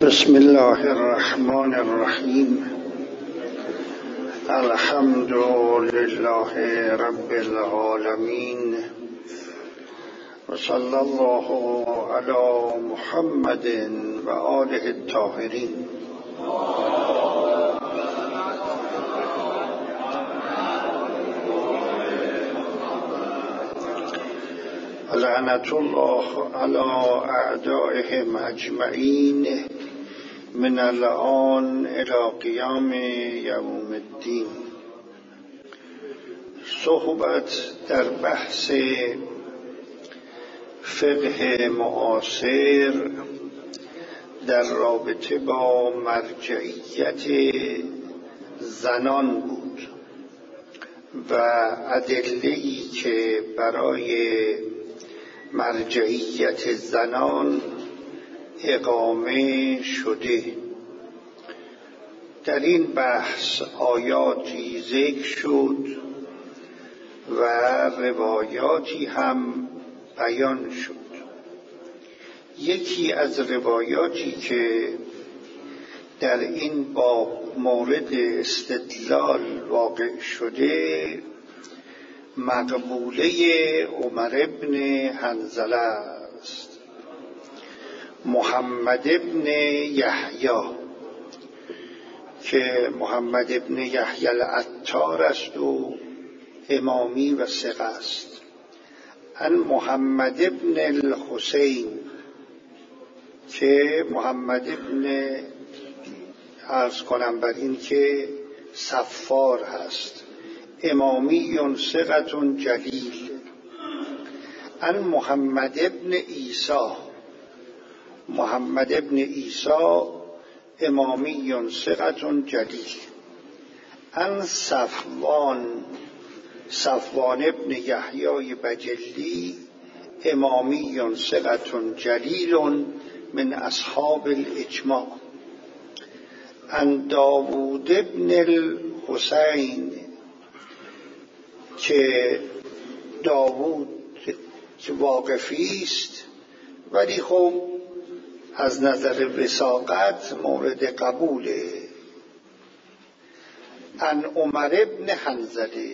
بسم الله الرحمن الرحیم. الحمد لله رب العالمین و صلی الله علی محمد و آله الطاهرین. لعنت الله علی اعدائهم اجمعین من الآن الی قیام یوم الدین. صحبت در بحث فقه معاصر در رابطه با مرجعیت زنان بود و ادله‌ای که برای مرجعیت زنان اقامه شده. در این بحث آیاتی ذکر شد و روایاتی هم بیان شد. یکی از روایاتی که در این باب مورد استدلال واقع شده مقبوله عمر بن حنظله است. محمد ابن یحیی که محمد ابن یحیی العطار است و امامی و ثقه است. ان محمد ابن الحسین که محمد ابن عرض کنم بر این که صفار هست، امامی ثقه جلیل. ان محمد ابن عیسی، محمد ابن عیسی امامی ثقه جلیل. ان صفوان ابن یحیی بجلی امامی ثقه جلیل من اصحاب الاجماع. ان داوود ابن الحسین که داوود که واقفی است ولی خب از نظر وثاقت مورد قبوله. ان عمر ابن حنظله،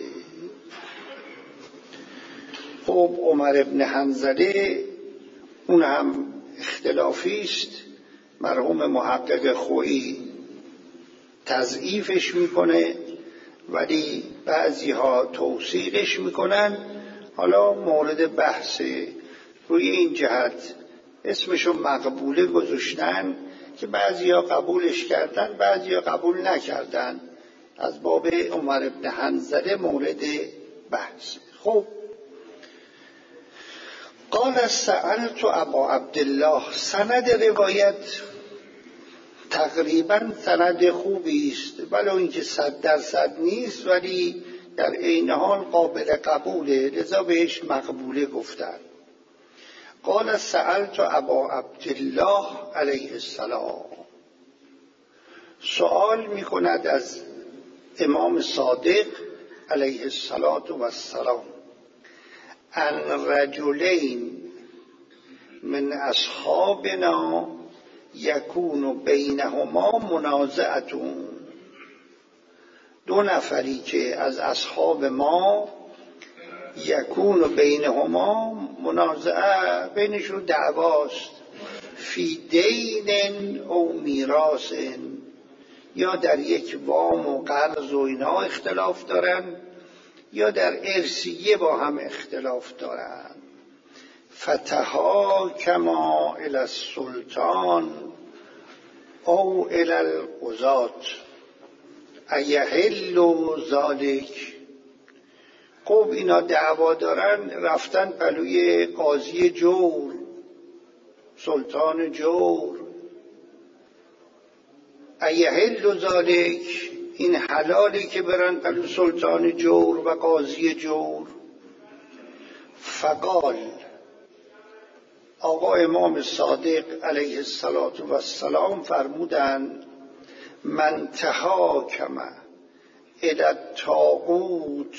خب عمر ابن حنظله اون هم اختلافی است. مرحوم محقق خویی تضعیفش میکنه ولی بعضی ها توثیقش میکنن. حالا مورد بحث روی این جهت اسمشو مقبوله گذاشتن که بعضی ها قبولش کردن بعضی ها قبول نکردن. از باب عمر ابن حنظله مورد بحث. خب قال سألت ابا عبدالله. سند روایت تقریبا سند خوبی است، ولو اینکه 100% نیست ولی در عین حال قابل قبوله، لذا بهش مقبوله گفتن. قال سألت ابا عبدالله علیه السلام. سؤال میکند از امام صادق علیه السلام ان رجلین من اصحابنا یکون بینهما منازعتون. دو نفری که از اصحاب ما یکون بینهما منازعه، بینشون دعواست، فی دین او میراث، یا در یک وام و قرض و اینا اختلاف دارن یا در ارثیه با هم اختلاف دارن. فتحاکما الی السلطان او الی القضاة ایحل ذلک. خب اینا دعوا دارن، رفتن پلوی قاضی جور، سلطان جور. ایحل ذلک، این حلالی که برن پلو سلطان جور و قاضی جور. فقال، آقا امام صادق علیه السلام فرمودند من تحاکم الی الطاغوت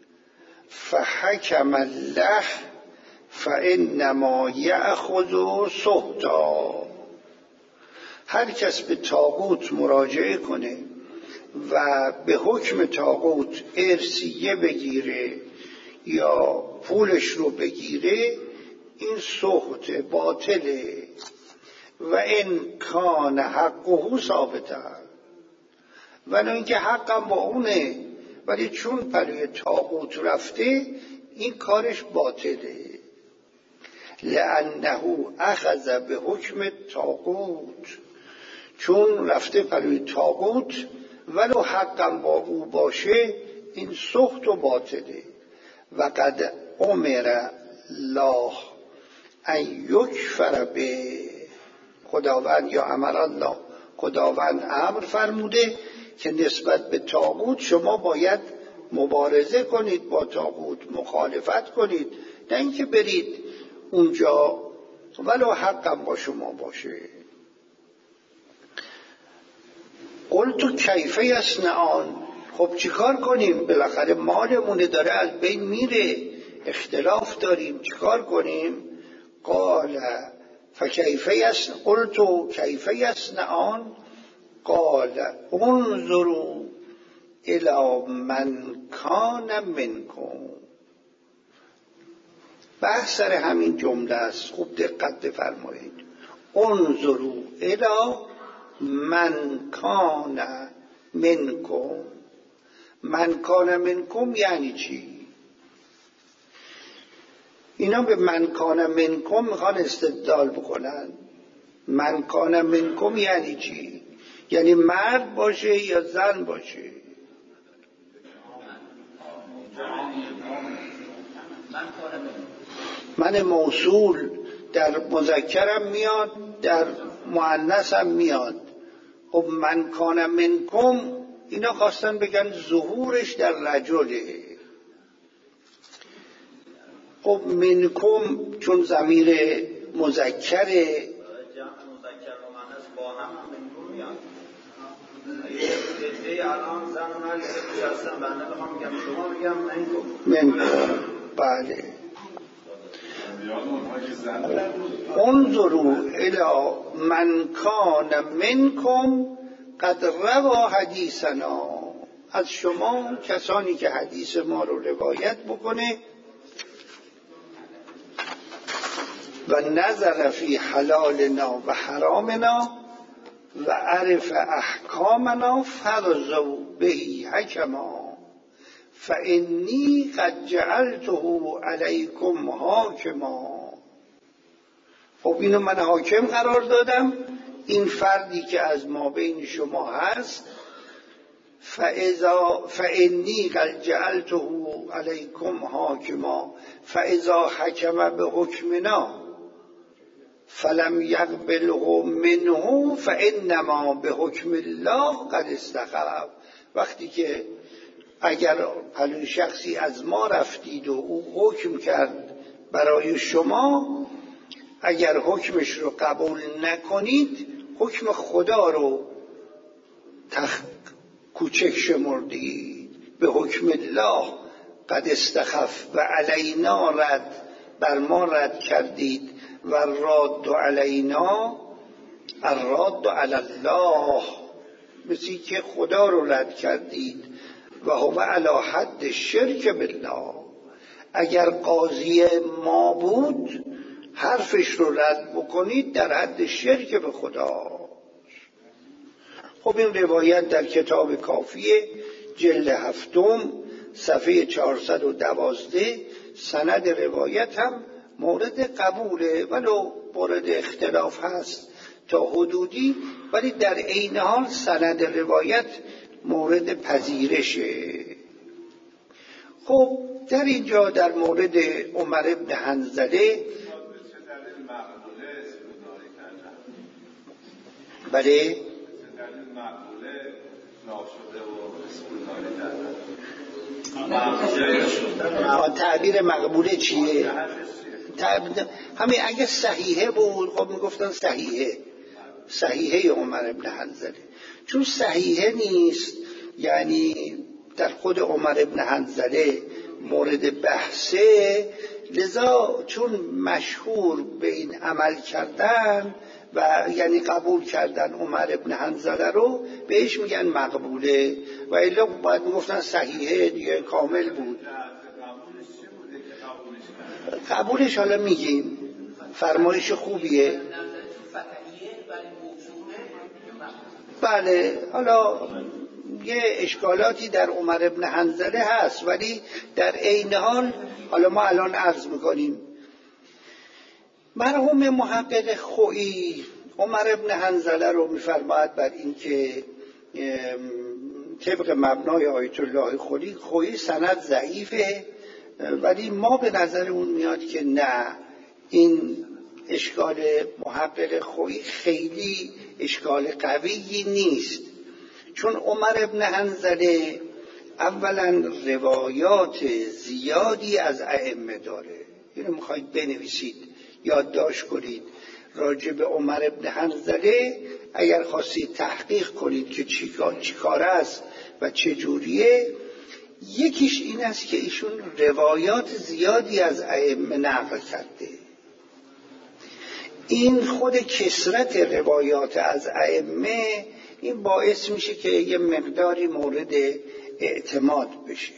فحکم الله فانما یأخذ سحتا. هر کس به طاغوت مراجعه کنه و به حکم طاغوت ارثیه بگیره یا پولش رو بگیره، این سخط باطله. و این کان حقه ثابته، ولی اینکه حقم با اونه، ولی چون پلوی طاغوت رفته این کارش باطله. لأنه اخذ به حکم طاغوت، چون رفته پلوی طاغوت ولو حقم با او باشه این سخط و باطله. و قد امر الله ان یکفر به، خداوند یا امر الله، خداوند امر فرموده که نسبت به طاغوت شما باید مبارزه کنید، با طاغوت مخالفت کنید، نه اینکه برید اونجا ولو حقم با شما باشه. قلت کیف یصنعون، خب چیکار کنیم؟ بالاخره مالمونه داره از بین میره، اختلاف داریم، چیکار کنیم؟ قال فکیف یصنعون، قلت کیف یصنعون قال انظروا الی من کان منکم. بحث سر همین جمله است، خوب دقت بفرمایید. انظروا الی من کان منکم. من کان منکم یعنی چی؟ اینا به من کان منکم میخوان استدلال بکنن. من کان منکم یعنی چی؟ یعنی مرد باشه یا زن باشه؟ من موصول در مذکرم میاد، در مؤنثم میاد. خب من کان منکم اینا خواستن بگن ظهورش در رجله. خب منکم چون ضمیر مذکره، الان زن و مرد نشستن، بنده بخوام میگم شما، میگم منکم. بله. انظروا الی من کان منکم قد روا حدیثنا، از شما کسانی که حدیث ما رو روایت بکنه و نظر فی حلالنا و حرامنا و عرف احکامنا فرضوا بهی حکما فانی قد جعلته علیکم حاکما. خب اینو من حاکم قرار دادم، این فردی که از ما بین شما هست، فانی قد جعلته علیکم حاکما فاذا حکم به حکمنا فلم یقبله منه فانما به حکم الله قد استخف. وقتی که اگر پلوی شخصی از ما رفتید و او حکم کرد برای شما، اگر حکمش رو قبول نکنید حکم خدا رو کوچک شمردید. به حکم الله قد استخف و علینا رد، بر ما رد کردید. و راد علینا الراد علی الله، مثل که خدا رو رد کردید. و هو علی حد شرک بالله، اگر قاضی ما بود حرفش رو رد بکنید در حد شرک به خدا. خب این روایت در کتاب کافیه جلد 7 صفحه 412، سند روایت هم مورد قبوله، ولو مورد اختلاف هست تا حدودی، ولی در عین حال سند روایت مورد پذیرشه. خب در اینجا در مورد عمر بن حنظله، بله تعبیر مقبوله چیه؟ همین اگه صحیحه بود خب میگفتن صحیحه عمر بن حنظله. چون صحیحه نیست، یعنی در خود عمر بن حنظله مورد بحثه، لذا چون مشهور به این عمل کردن و یعنی قبول کردن عمر ابن حنظله رو، بهش میگن مقبوله، و الا باید میگفتن صحیحه دیگه، کامل بود. قبولش حالا میگیم، فرمایش خوبیه. بله، حالا یه اشکالاتی در عمر ابن حنظله هست، ولی در عین حال حالا ما الان عرض میکنیم. مرحوم محقق خویی عمر ابن حنظله رو میفرماید بر این که طبق مبنای آیت الله خویی سند ضعیفه، ولی ما به نظرمون میاد که نه، این اشکال محقق خویی خیلی اشکال قویی نیست، چون عمر ابن حنظله اولا روایات زیادی از ائمه داره. اینو میخواید بنویسید، یادداشت کنید. راجع به عمر ابن حنظله اگر خواستید تحقیق کنید که چی کار است و چه جوریه، یکیش این است که ایشون روایات زیادی از ائمه نقل کرده. این خود کثرت روایات از ائمه این باعث میشه که یه مقداری مورد اعتماد بشه.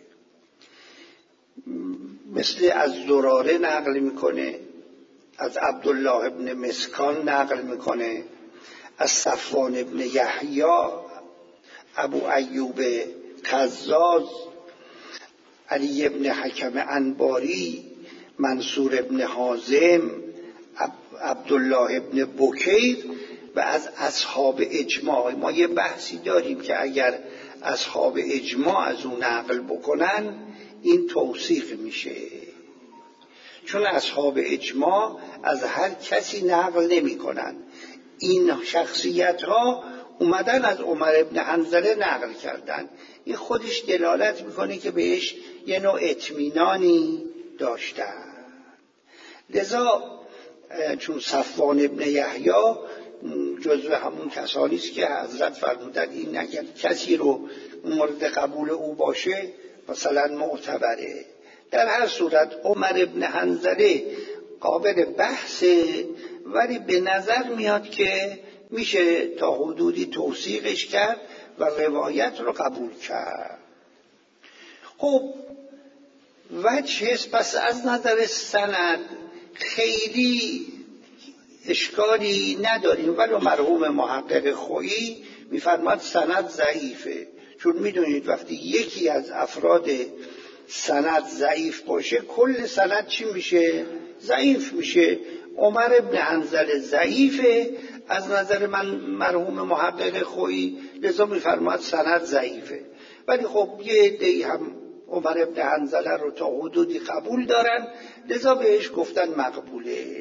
مثل از زراره نقل میکنه، از عبدالله ابن مسکان نقل میکنه، از صفوان ابن یحیی، ابو ایوب قزاز، علی ابن حکم انباری، منصور ابن حازم، عبدالله ابن بکیر و از اصحاب اجماع. ما یه بحثی داریم که اگر اصحاب اجماع از اون نقل بکنن این توثیق میشه، چون اصحاب اجماع از هر کسی نقل نمی کنن. این شخصیت ها اومدن از عمر ابن حنظله نقل کردن، این خودش دلالت میکنه که بهش یه نوع اطمینانی داشتن. لذا چون صفوان ابن یحیی جزو همون کسانی است که حضرت فرمودن این اگر کسی رو مورد قبول او باشه مثلا معتبره. در هر صورت عمر ابن حنظله قابل بحثه، ولی به نظر میاد که میشه تا حدودی توثیقش کرد و روایت رو قبول کرد. خب وجه پس از نظر سند خیلی اشکالی نداریم، ولی مرحوم محقق خویی میفرماد سند ضعیفه، چون میدونید وقتی یکی از افراد سند ضعیف باشه کل سند چی میشه؟ ضعیف میشه. عمر ابن حنظله ضعیفه از نظر من مرحوم محقق خویی، لذا میفرماد سند ضعیفه. ولی خب یه عده‌ای هم عمر ابن حنظله رو تا حدودی قبول دارن، لذا بهش گفتن مقبوله.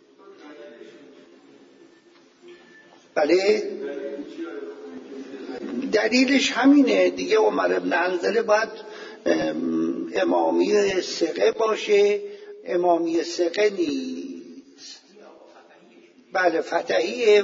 بله، دلیلش همینه دیگه. عمر ابن حنظله باید امامی ثقه باشه، امامی ثقه نیست. بله فتحیه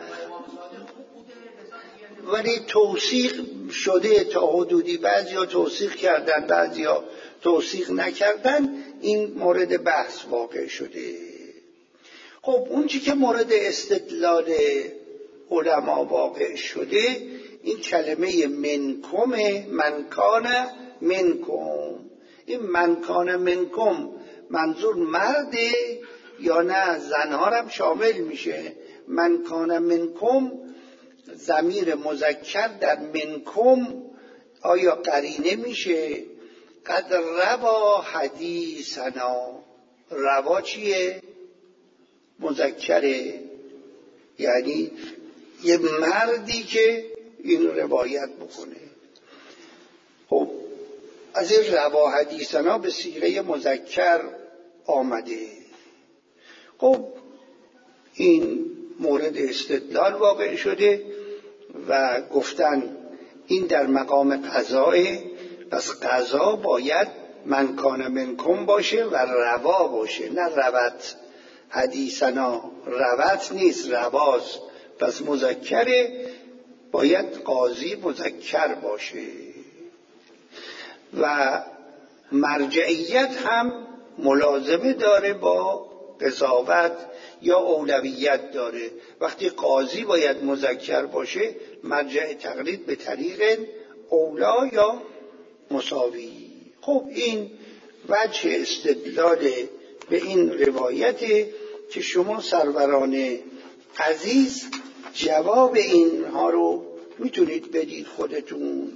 ولی توثیق شده تا حدودی، بعضیا توثیق کردن بعضیا توثیق نکردن، این مورد بحث واقع شده. خب اون چی که مورد استدلال علما واقع شده این کلمه منکم، منکان منکم. این منکان منکم منظور مرده یا نه زنها هم شامل میشه؟ منکان منکم ضمیر مذکر در منکم آیا قرینه میشه؟ قد روا حدیثنا، روا چیه؟ مذکره، یعنی یه مردی که این روایت بکنه. خب از این روا حدیثنا به صیغه مذکر آمده. خب این مورد استدلال واقع شده و گفتن این در مقام قضاه، پس قضا باید من کان منکم باشه و روا باشه، نه روت. حدیثنا روت نیست، رواست. پس مذکره، باید قاضی مذکر باشه. و مرجعیت هم ملازمه داره با قضاوت یا اولویت داره. وقتی قاضی باید مذکر باشه مرجع تقلید به طریق اولا یا مساوی. خب این وجه استدلال به این روایت که شما سروران عزیز جواب اینها رو میتونید بدید خودتون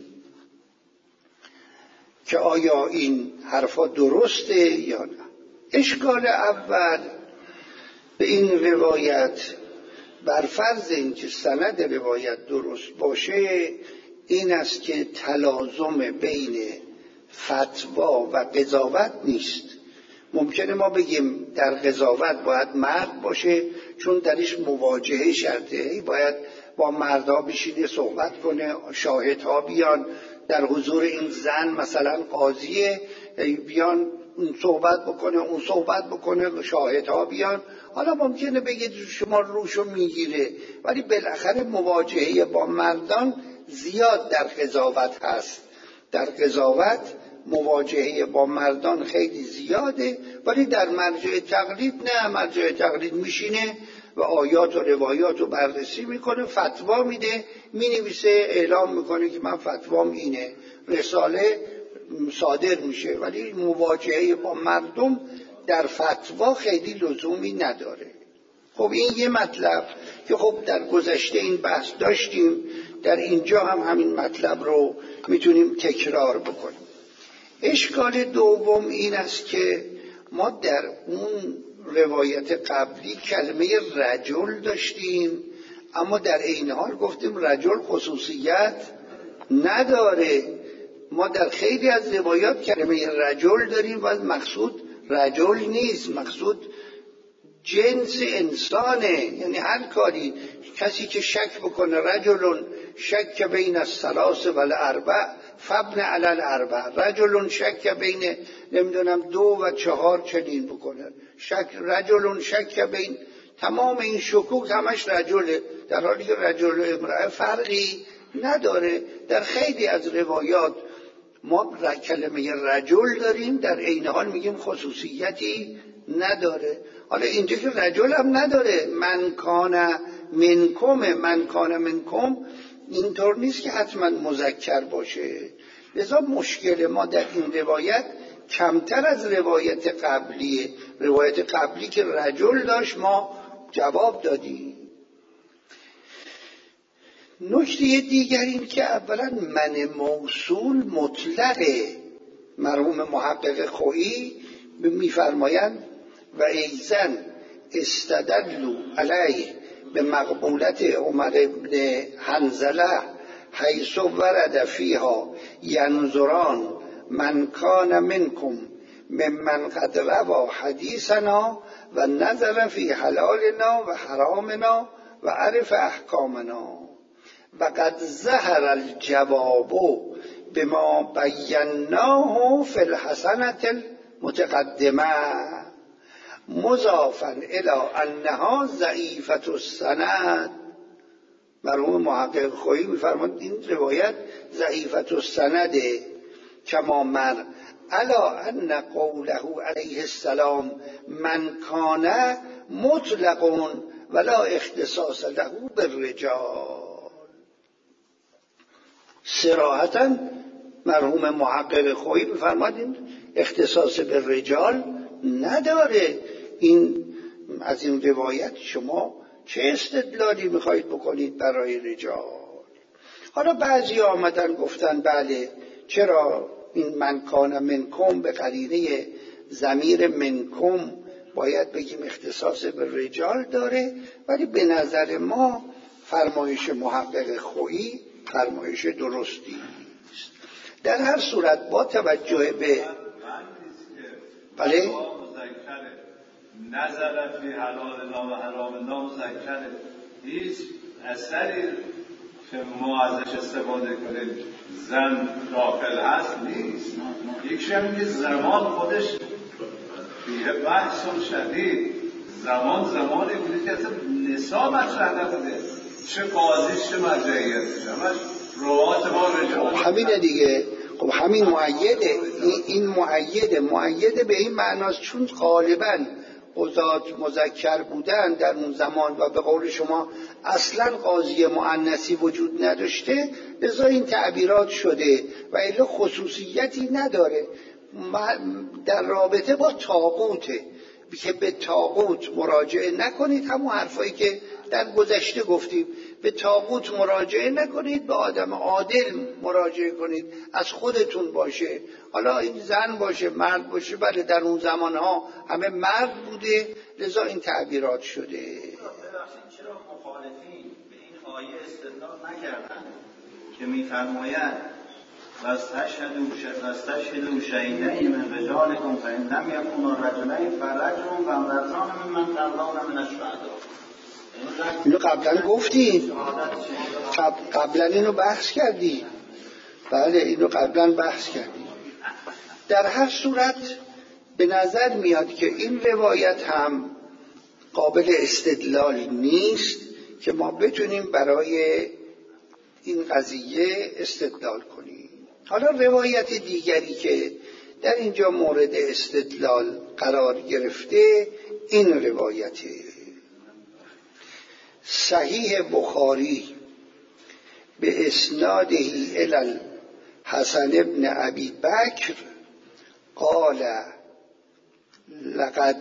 که آیا این حرفا درسته یا نه. اشکال اول به این روایت بر فرض اینکه سند روایت درست باشه این است که تلازم بین فتوا و قضاوت نیست. ممکنه ما بگیم در قضاوت باید مرد باشه چون درش مواجهه شرطه، باید با مردها بشینه صحبت کنه، شاهدها بیان در حضور این زن مثلا قاضیه بیان اون صحبت بکنه اون صحبت بکنه شاهدها بیان. حالا ممکنه بگید شما روشو میگیره، ولی بالاخره مواجهه با مردان زیاد در قضاوت هست. در قضاوت مواجهه با مردان خیلی زیاده، ولی در مرجع تقلید نه. مرجع تقلید میشینه و آیات و روایات رو بررسی میکنه، فتوا میده، مینویسه، اعلام میکنه که من فتوام اینه، رساله صادر میشه. ولی مواجهه با مردم در فتوا خیلی لزومی نداره. خب این یه مطلب که خب در گذشته این بحث داشتیم، در اینجا هم همین مطلب رو میتونیم تکرار بکنیم. اشکال دوم این است که ما در اون روایت قبلی کلمه رجل داشتیم، اما در این حال گفتیم رجل خصوصیت نداره. ما در خیلی از روایات کلمه رجل داریم و مقصود رجل نیست، مقصود جنس انسانه. یعنی هر کاری کسی که شک بکنه رجل شک بین الثلاث و الاربع فابن علی الاربع، رجل شک بین نمیدونم 2 و 4 چنین بکنه، رجل شک بین، تمام این شکوک همش رجله، در حالی که رجل و امرأه فرقی نداره. در خیلی از روایات ما کلمه رجل داریم، در عین حال میگیم خصوصیتی نداره. حالا اینجا که رجل هم نداره، من کان منکم اینطور نیست که حتما مذکر باشه. لذا مشکل ما در این روایت کمتر از روایت قبلیه. روایت قبلی که رجل داشت ما جواب دادیم. نکته دیگر این که اولا من موصول مطلقه. مرحوم محقق خویی میفرمایند و ایزن استدلوا علیه به مقبولت عمر ابن حنظله حیث ورد فیها ینظران من کان منکم ممن قد روا حدیثنا و نظر فی حلالنا و حرامنا و عرف احکامنا و قد ظهر الجواب بما بیناه فی الحسنة المتقدمه مضافا الی انها ضعیفة السند. مرحوم محقق خویی میفرماند این روایت ضعیفة السند کما مر الا ان قوله علیه السلام من کان مطلق ولا اختصاص له بالرجال. صراحتا مرحوم محقق خویی میفرماند این اختصاص به رجال نداره. این از این روایت شما چه استدلالی میخواهید بکنید برای رجال؟ حالا بعضی آمدن گفتن بله چرا این من کان منکم به قرینه ضمیر منکم باید بگیم اختصاص به رجال داره، ولی به نظر ما فرمایش محقق خویی فرمایش درستی است. در هر صورت با توجه به بله نظر فی حلالنا و حرامنا مذکره، هیچ اثری که ما ازش استفاده کنیم زن داخل هست نیست. یکیش هم که زمان خودش بیه بحث شدید، زمانی بوده که اصلا نسا مطرح نبوده، چه قاضیش چه مرجعیتش همش روات ما رجال. همینه دیگه. خب همین مؤیده. این معیده به این معناست چون غالباً قضات مذکر بودن در اون زمان و به قول شما اصلا قاضی مؤنثی وجود نداشته، لذا این تعبیرات شده و الا خصوصیتی نداره. در رابطه با طاغوته که به طاغوت مراجعه نکنید، همون حرفایی که در گذشته گفتیم، به طاغوت مراجعه نکنید، به آدم عادل مراجعه کنید، از خودتون باشه، حالا این زن باشه مرد باشه. بله در اون زمانها همه مرد بوده، لذا این تعبیرات شده. ببخشید چرا مخالفین به این آیه استدلال نکردن که می‌فرماید واستشهدوا شهیدین من رجالکم فإن لم یکونا رجلین فرجل و امرأتان ممن ترضون من الشهداء. اینو قبلا گفتی، قبلا اینو بحث کردی. بله اینو قبلا بحث کردی. در هر صورت به نظر میاد که این روایت هم قابل استدلال نیست که ما بتونیم برای این قضیه استدلال کنیم. حالا روایت دیگری که در اینجا مورد استدلال قرار گرفته این روایته. صحیح بخاری به اسناده الی الحسن ابن ابی بکر قال لقد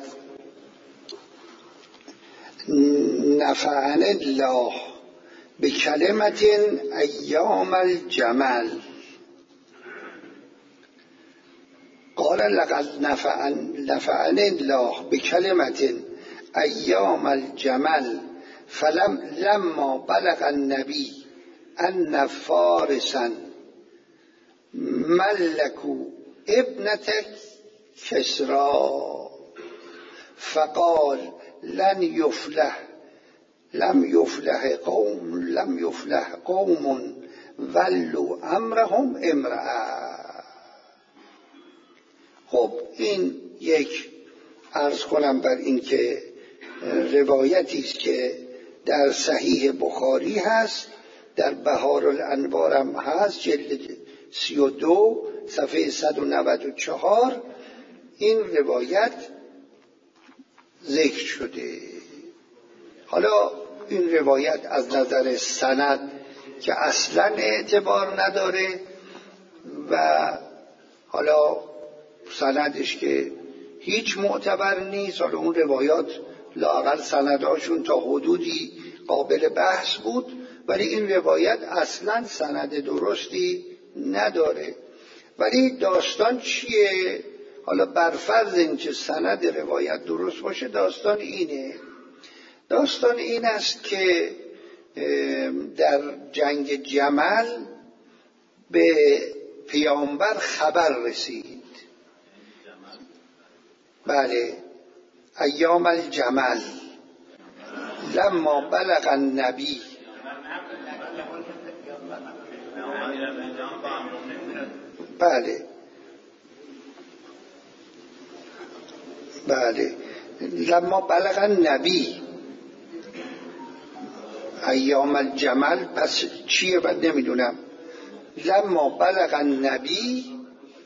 نفعنا الله بکلمة ایام الجمل. قال لقد نفعنا الله بکلمة ایام الجمل لما بلغ النبی ان فارسا ملكوا ابنة كسرى فقال لم يفلح قوم ولوا امرهم امرأة. خب این یک عرض کنم بر این که روایتی است که در صحیح بخاری هست، در بهار الانوار هم هست، جلد 32 صفحه 194 این روایت ذکر شده. حالا این روایت از نظر سند که اصلا اعتبار نداره و حالا سندش که هیچ معتبر نیست، حالا اون روایات لااقل سندهاشون تا حدودی قابل بحث بود، ولی این روایت اصلا سند درستی نداره. ولی داستان چیه؟ حالا برفرض این که سند روایت درست باشه، داستان این است که در جنگ جمل به پیامبر خبر رسید. بله ایام الجمل لما بلغ النبی. بله لما بلغ النبی ایام الجمل، پس چیه بعد نمیدونم. لما بلغ النبی،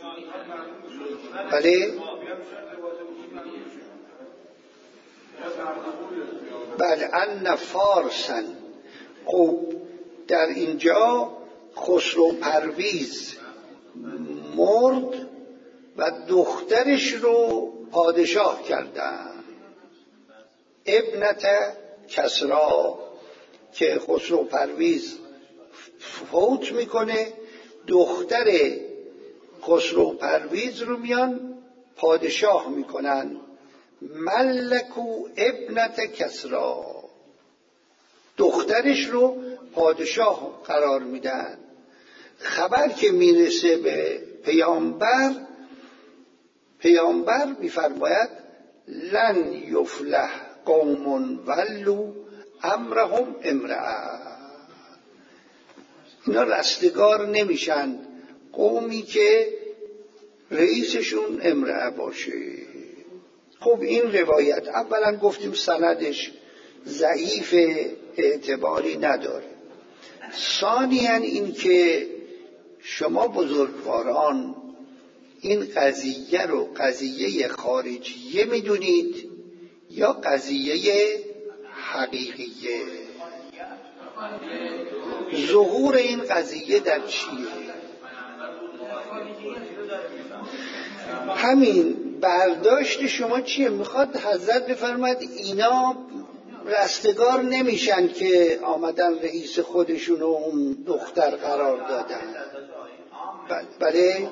بله ان فارسن. خب در اینجا خسرو پرویز مرد و دخترش رو پادشاه کردن، ابنت کسرا، که خسرو پرویز فوت میکنه، دختر خسرو پرویز رو میان پادشاه میکنن. ملکو ابنت کسرا، دخترش رو پادشاه قرار میدن. خبر که میرسه به پیامبر میفرماید لن یفلح قوم ولوا امرهم امرأة. اینا رستگار نمیشن، قومی که رئیسشون امرأة باشه. خب این روایت اولا گفتیم سندش ضعیف، اعتباری نداره. ثانیاً این که شما بزرگواران این قضیه رو قضیه خارجیه میدونید یا قضیه حقیقیه؟ ظهور این قضیه در چیه؟ همین برداشت شما چیه؟ میخواد حضرت بفرماید اینا رستگار نمیشن که آمدن رئیس خودشون و اون دختر قرار دادن. بله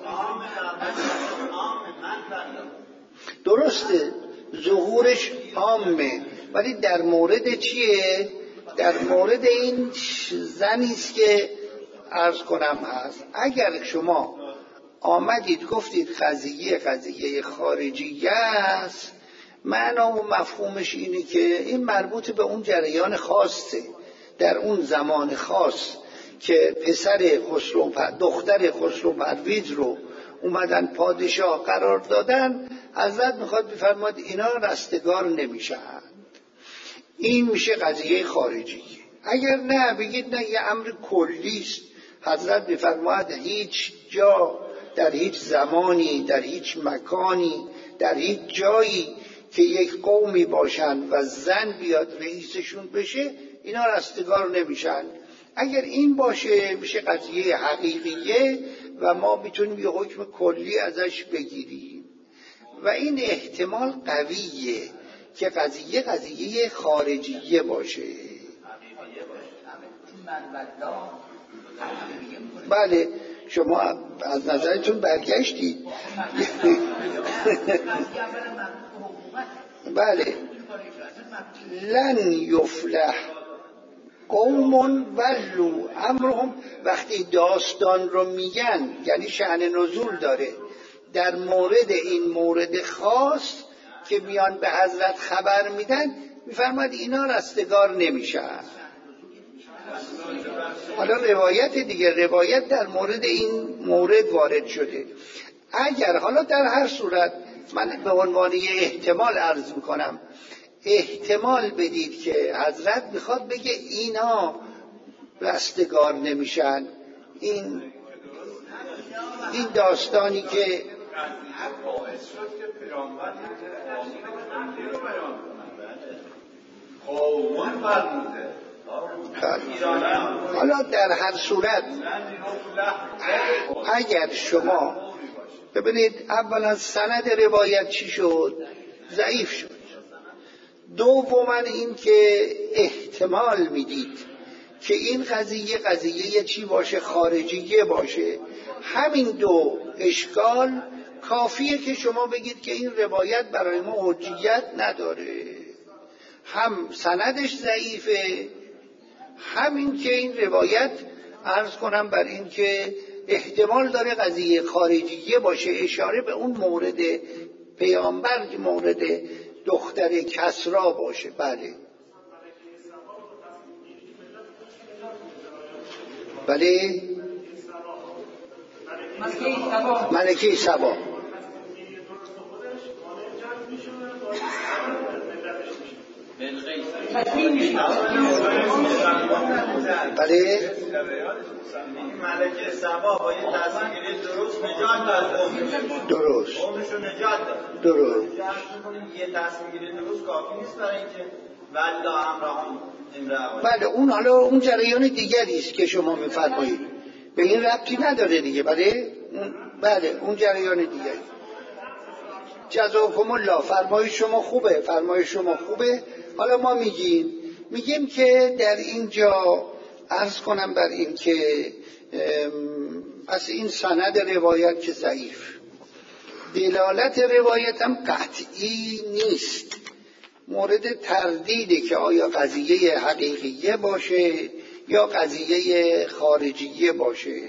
درسته، ظهورش عامه، ولی در مورد چیه؟ در مورد این زنیست که عرض کنم هست. اگر شما آمدید گفتید قضیه خارجیه است، معنا و مفهومش اینه که این مربوط به اون جریان خاصه، در اون زمان خاص که دختر خسرو پرویز رو اومدن پادشاه قرار دادن. حضرت میخواد بفرماد اینا رستگار نمیشن. این میشه قضیه خارجی. اگر نه بگید نه یه امر کلیست، حضرت بفرماد هیچ جا در هیچ زمانی در هیچ مکانی در هیچ جایی که یک قومی باشن و زن بیاد رئیسشون بشه اینا رستگار نمیشن. اگر این باشه میشه قضیه حقیقیه و ما میتونیم یه حکم کلی ازش بگیریم و این احتمال قویه که قضیه خارجیه باشه. بله شما از نظرتون برگشتید. بله لن یفلح قوم ولو امرهم، وقتی داستان رو میگن یعنی شأن نزول داره در مورد این مورد خاص که میان به حضرت خبر میدن، میفرماد اینا رستگار نمیشن. حالا روایت دیگه، روایت در مورد این مورد وارد شده. اگر حالا در هر صورت من به عنوان یه احتمال عرض میکنم، احتمال بدید که حضرت میخواد بگه اینا رستگار نمیشن. این داستانی که حالا در هر صورت اگر شما ببینید اولا سند روایت چی شد؟ ضعیف شد. دوما این که احتمال میدید که این قضیه چی باشه؟ خارجیه باشه. همین دو اشکال کافیه که شما بگید که این روایت برای ما حجیت نداره، هم سندش ضعیفه، همین که این روایت عرض کنم بر این که احتمال داره قضیه خارجیه باشه، اشاره به اون مورد پیامبر، مورد دختر کسرا باشه. بله بله ملکه سبا. بله ملکه سبا با یه تصمیم درست نجات داد، درست قومشو نجات داد. درست یه تصمیم درست کافی نیست برای اینکه والله امرهم امرأة. بله اون حالا اون جریان دیگری است که شما میفرمایید، به این ربطی نداره دیگه. بله اون جریان دیگری. جزاکم الله، فرمایش شما خوبه. حالا ما میگیم که در اینجا عرض کنم بر این که از این سند روایت که ضعیف، دلالت روایت هم قطعی نیست، مورد تردیده که آیا قضیه حقیقیه باشه یا قضیه خارجیه باشه.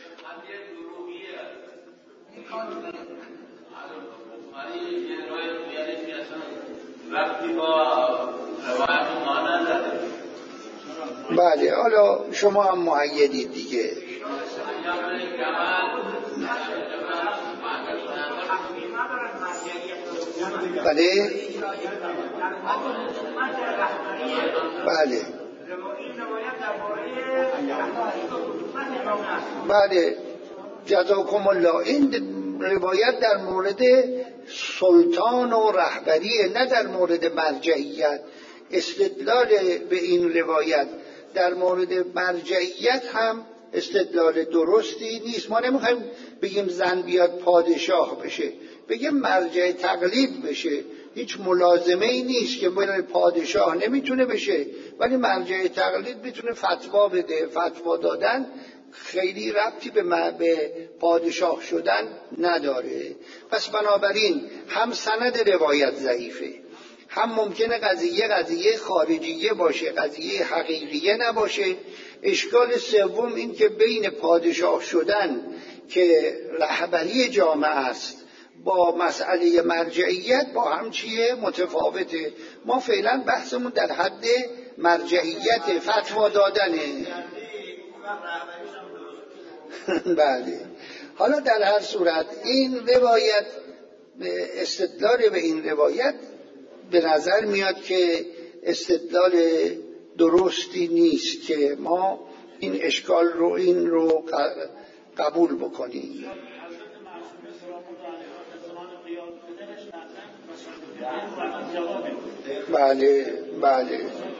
بله حالا شما هم مؤیدید دیگه. بله بله بله جزاکم الله. این روایت در مورد سلطان و رهبریه، نه در مورد مرجعیت. استدلال به این روایت در مورد مرجعیت هم استدلال درستی نیست. ما نمیخوایم بگیم زن بیاد پادشاه بشه، بگیم مرجع تقلید بشه. هیچ ملازمه ای نیست که پادشاه نمیتونه بشه، ولی مرجع تقلید میتونه فتوا بده. فتوا دادن خیلی ربطی به پادشاه شدن نداره. پس بنابراین هم سند روایت ضعیفه، هم ممکنه قضیه خارجیه باشه، قضیه حقیقیه نباشه. اشکال سوم این که بین پادشاه شدن که رهبری جامعه است با مسئله مرجعیت با هم چیه؟ متفاوته. ما فعلا بحثمون در حد مرجعیت، فتوا دادنه. بله. حالا در هر صورت این روایت، استدلال به این روایت به نظر میاد که استدلال درستی نیست که ما این اشکال رو این رو قبول بکنیم. بله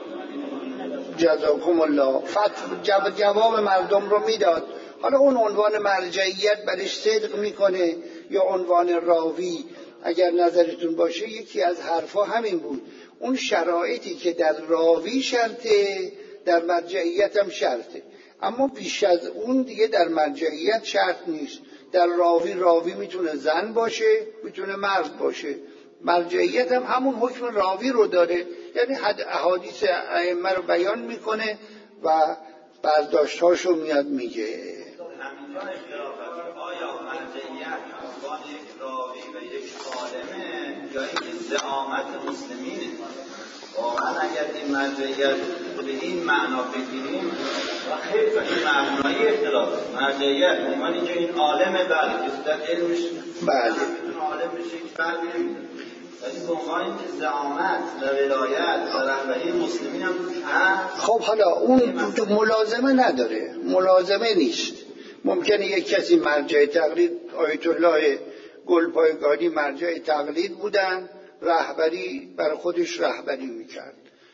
جزاکم الله. جواب مردم رو میداد. حالا اون عنوان مرجعیت برش صدق میکنه یا عنوان راوی، اگر نظرتون باشه یکی از حرفا همین بود. اون شرایطی که در راوی شرطه در مرجعیت هم شرطه، اما بیش از اون دیگه در مرجعیت شرط نیست. در راوی میتونه زن باشه، میتونه مرد باشه. مرجعیت هم همون حکم راوی رو داره، یعنی احادیث ائمه رو بیان میکنه و برداشت‌هاشو میاد میگه. همینجا اختلافات آیا مرجعیت عنوان یک راوی و یک عالمه یا اینکه زعامت مسلمینه؟ واقعا اگر این مرجعیت به این معنا بگیریم و خیلی این معنایی اختلاف مرجعیت عنوانی که این عالمه، بله که در علمش این عالم بشه که فرقی نمیده، ولی به عنوان که زعامت و ولایت و رهبری مسلمین هم هست. خب حالا اون ملازمه نداره، ملازمه نیست. ممکنه یک کسی مرجع تقلید، آیت الله گلپایگانی مرجع تقلید بودن، رهبری برای خودش رهبری میکرد.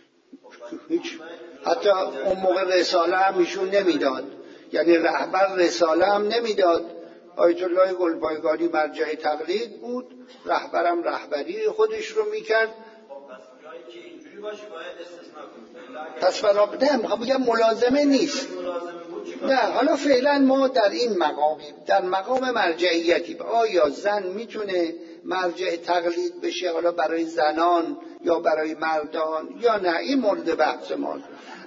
حتی اون موقع رساله هم ایشون نمیداد، یعنی رهبر رساله هم نمیداد. آیت الله گلپایگانی مرجع تقلید بود، رهبرم رهبری خودش رو میکرد. پس برای میخوام بگم ملازمه نیست. نه حالا فعلا ما در این مقامی، در مقام مرجعیتی، آیا زن میتونه مرجع تقلید بشه حالا برای زنان یا برای مردان یا نه، این مورد بحث ماست.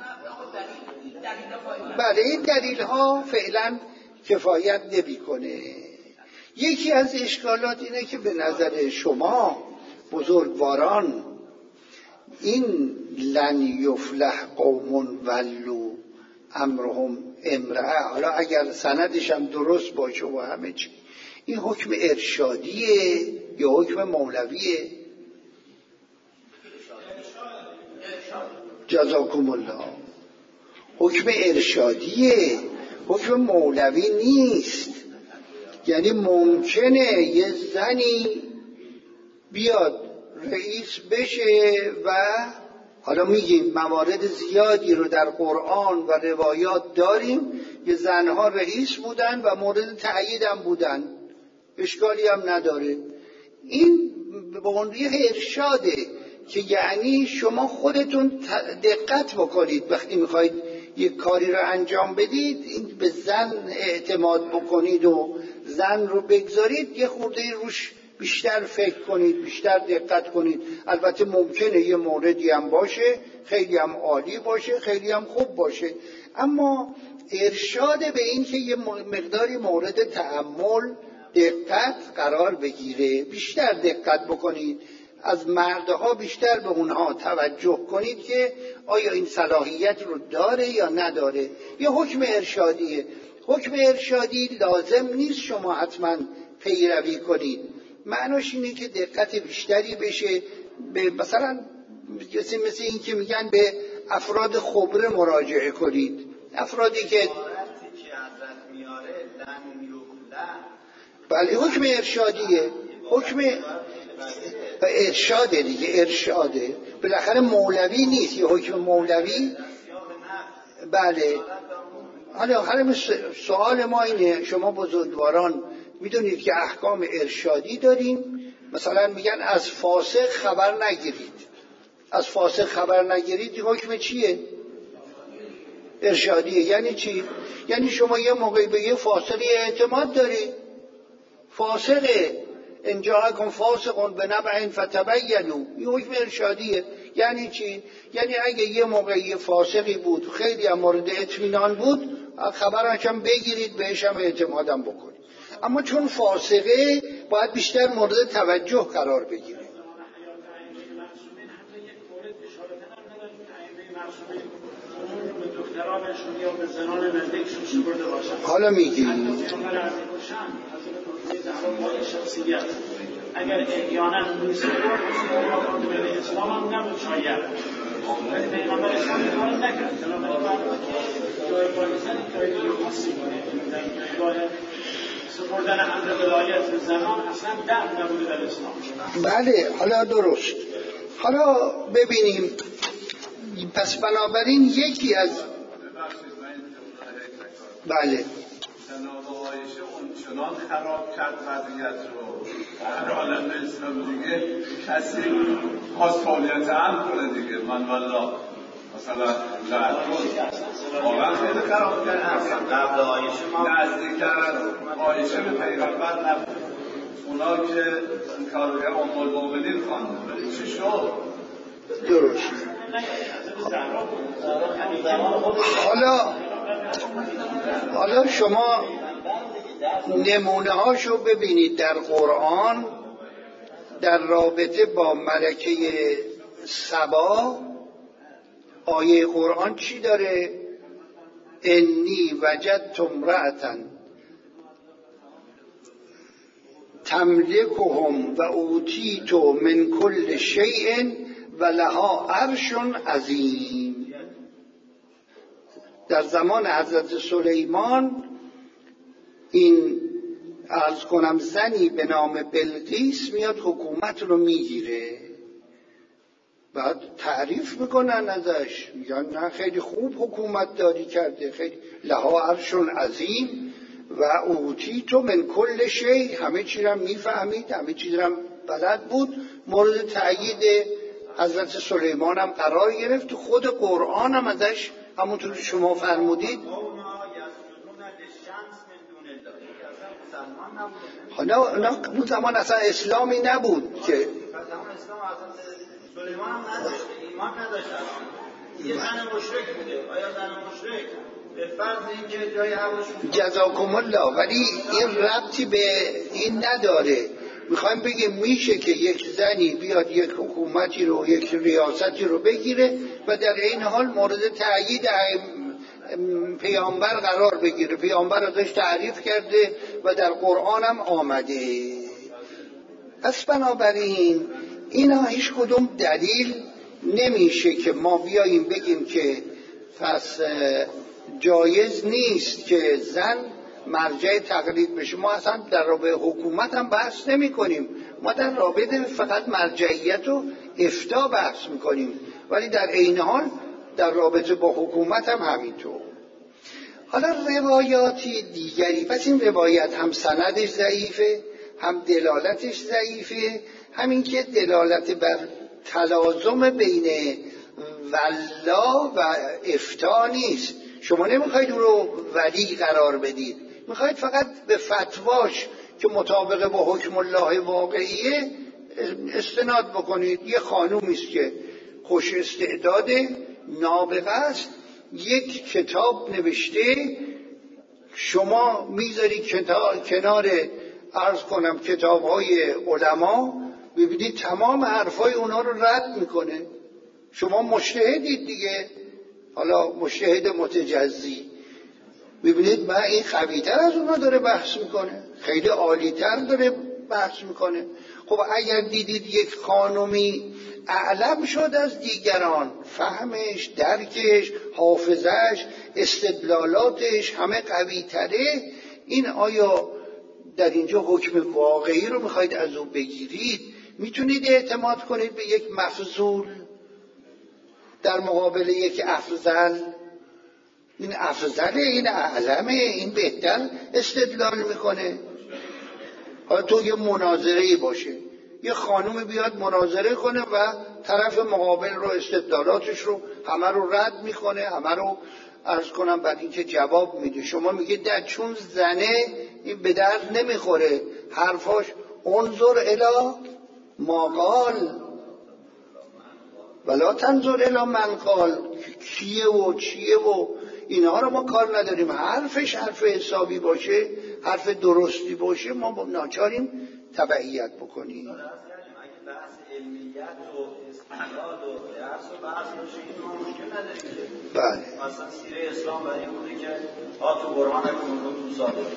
بله این دلیل ها فعلا کفایت نمی‌کنه. یکی از اشکالات اینه که به نظر شما بزرگواران این لن یفلح قوم ولو امرهم امرأه، حالا اگر سندش هم درست باشه و همه چی، این حکم ارشادیه یا حکم مولویه؟ جزاکم الله. حکم ارشادیه، حکم مولوی نیست. یعنی ممکنه یه زنی بیاد رئیس بشه و حالا میگیم موارد زیادی رو در قرآن و روایات داریم، یه زنها رئیس بودن و مورد تأیید هم بودن، اشکالی هم نداره. این به عنوان ارشاده که یعنی شما خودتون دقت بکنید وقتی میخواید یک کاری رو انجام بدید، این به زن اعتماد بکنید و زن رو بگذارید، یه خورده روش بیشتر فکر کنید، بیشتر دقت کنید. البته ممکنه یه موردی هم باشه خیلی هم عالی باشه، خیلی هم خوب باشه، اما ارشاد به این که یه مقداری مورد تأمل دقت قرار بگیره، بیشتر دقت بکنید، از مردها بیشتر به اونها توجه کنید که آیا این صلاحیت رو داره یا نداره. یه حکم ارشادیه. حکم ارشادی لازم نیست شما حتما پیروی کنید، معناش اینه که دقت بیشتری بشه به مثلا مثل این که میگن به افراد خبره مراجعه کنید، افرادی که بله حکم ارشادیه، حکم ارشاده دیگه، ارشاده. بالاخره مولوی نیست، یه حکم مولوی. بله. حالا سوال ما اینه، شما بزرگواران میدونید که احکام ارشادی داریم، مثلا میگن از فاسق خبر نگیرید. از فاسق خبر نگیرید حکم چیه؟ ارشادیه. یعنی چی؟ یعنی شما یه موقعی به یه فاسقی اعتماد دارید، فاسقه، ان جاءکم فاسق بنبأ فتبینوا، این حکم ارشادیه. یعنی چی؟ یعنی اگه یه موقعی یه فاسقی بود خیلی هم مورد اطمینان بود، خبرش هم بگیرید، بهش هم اعتمادم بکنید. اما چون فاسقه باید بیشتر مورد توجه قرار بگیره. حالا میگیم اگر احیانا نیست بود به اسلام هم نبود شاید، ولی پیغمبر اسلام این کار نکرد. جای پاکستان جای خاصی بود، سپردن امر ولایت به زنان اصلا در نبوده در اسلام. بله حالا درست. حالا ببینیم، پس بنابراین یکی از بله جناب عایشه اون چنان خراب کرد وضعیت رو در عالم اسلام دیگه کسی خواست فعالیت هم کنه دیگه، من والله مثلا واقعا خیلی خراب کرد. قبل عایشه ما نزدیکتر از عایشه به پیغمبر نبود، اونا که این کار رو ام المؤمنین خواندن، ولی چی شد؟ درست. حالا شما نمونه هاشو ببینید در قرآن، در رابطه با ملکه سبا آیه قرآن چی داره؟ انی وجدت امرأة تملکهم و اوتیت من کل شیء و لها عرش عظیم. در زمان حضرت سلیمان این عرض کنم زنی به نام بلقیس میاد حکومت رو میگیره، بعد تعریف میکنن ازش، میگن نه خیلی خوب حکومت داری کرده، خیلی لها عرش عظیم و اوتیت من کل شیء، همه چی رو میفهمید، همه چی رو بلد بود. مورد تأیید حضرت سلیمان هم قرار گرفت. تو خود قرآن هم ازش همونطور که شما فرمودید. حالا اون زمان اصلا اسلامی نبود که سلیمان هم نداشته، ایمان نداشته، یه زن مشرک بوده. آیا زن مشرک به فرض اینکه جای هواشون جزاکم الله، ولی این ربطی به این نداره. میخوایم بگیم میشه که یک زنی بیاد یک حکومتی رو، یک ریاستی رو بگیره و در این حال مورد تأیید پیامبر قرار بگیره. پیامبر ازش تعریف کرده و در قرآن هم آمده. پس بنابراین اینا هیچ کدوم دلیل نمیشه که ما بیاییم بگیم که پس جایز نیست که زن مرجع تقلید بشه. ما اصلا در رابطه حکومت هم بحث نمی کنیم، ما در رابطه فقط مرجعیت و افتاء بحث می کنیم، ولی در عین حال در رابطه با حکومت هم همینطور. حالا روایاتی دیگری، پس این روایت هم سندش ضعیفه، هم دلالتش ضعیفه، همین که دلالت بر تلازم بین ولا و افتاء نیست. شما نمیخواید او رو ولی قرار بدید، میخواید فقط به فتواش که مطابق با حکم الله واقعیه استناد بکنید. یه خانومی است که خوش استعداد، نابغه است، یک کتاب نوشته، شما میذاری کنار عرض کنم کتاب‌های علما، ببینید تمام حرفای اونا رو رد میکنه. شما مجتهدید دیگه، حالا مجتهد متجزی، ببینید من این قوی‌تر از اونا داره بحث میکنه، خیلی عالی‌تر داره بحث میکنه. خب اگر دیدید یک خانومی اعلم شد از دیگران، فهمش، درکش، حافظش، استدلالاتش همه قوی‌تره، این آیا در اینجا حکم واقعی رو میخواید از او بگیرید، میتونید اعتماد کنید به یک مفضول در مقابل یک افضل؟ این افضله، این اعلمه، این بهتر استدلال میکنه. حالا تو یه مناظره‌ای باشه، یه خانومی بیاد مناظره کنه و طرف مقابل رو استدلالاتش رو همه رو رد میکنه، همه رو عرض کنم بعد اینکه جواب میده. شما میگید نه چون زنه این به درد نمیخوره، حرفاش انظر الی ما قال ولا تنظر الی من قال، کیه و چیه و اینها رو ما کار نداریم. حرفش حرف حسابی باشه، حرف درستی باشه، ما ناچاریم تبعیت بکنیم. اگه بحث علمیت و استدلال و درس و بحث باشه این ما مشکل نداریم. بله مثلا سیره اسلام برای این بوده که تو برهان کنون تو صادق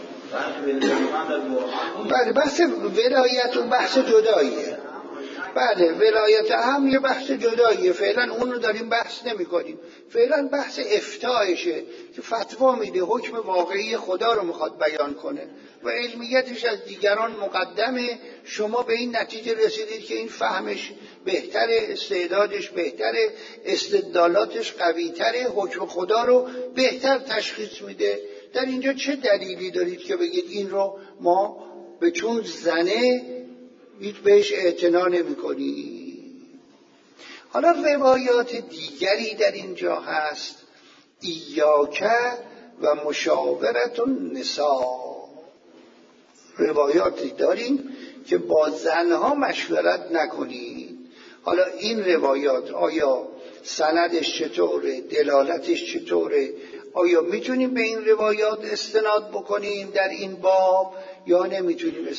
بله. بحث ولایت و بحث جداییه. بله ولایت هم یه بحث جداییه، فعلا اون رو داریم بحث نمی کنیم. فعلا بحث افتایشه که فتوا میده، حکم واقعی خدا رو میخواد بیان کنه و علمیتش از دیگران مقدمه. شما به این نتیجه رسیدید که این فهمش بهتره، استعدادش بهتره، استدلالاتش قویتره، حکم خدا رو بهتر تشخیص میده. در اینجا چه دلیلی دارید که بگید این رو ما به چون زنه هیچ بهش اعتنا نمی کنی؟ حالا روایات دیگری در اینجا هست، ایاکه و مشاورت النساء. روایاتی داریم که با زنها مشورت نکنید. حالا این روایات آیا سندش چطوره، دلالتش چطوره، آیا میتونیم به این روایات استناد بکنیم در این باب یا نمیتونیم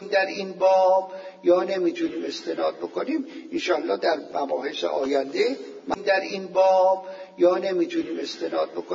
استناد بکنیم؟ انشاءالله در مباحث آینده در این باب یا نمیتونیم استناد بکنیم.